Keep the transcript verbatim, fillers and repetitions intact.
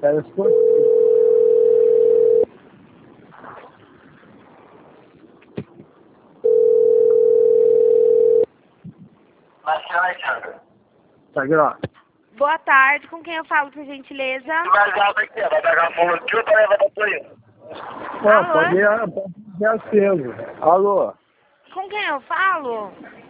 Telescope. Tá aqui, Boa tarde, com quem eu falo, por gentileza? Vai pegar fogo aqui ou vai levar pra polícia? Não, pode ir, pode ir aceso. Alô? Com quem eu falo?